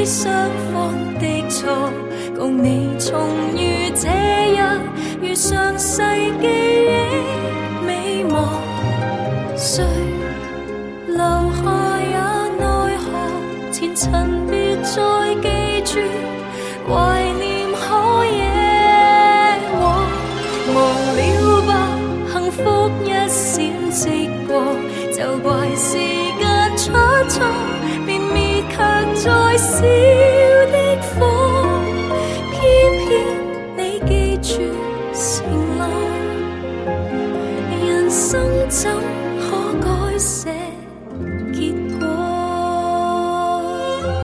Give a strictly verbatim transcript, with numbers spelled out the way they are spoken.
雙方的錯，共你重遇這日，如上世記憶美夢。誰留下也奈何，前塵別再記住，懷念可野往。忘了吧，幸福一閃即過，就怪時間出錯，便滅卻在思。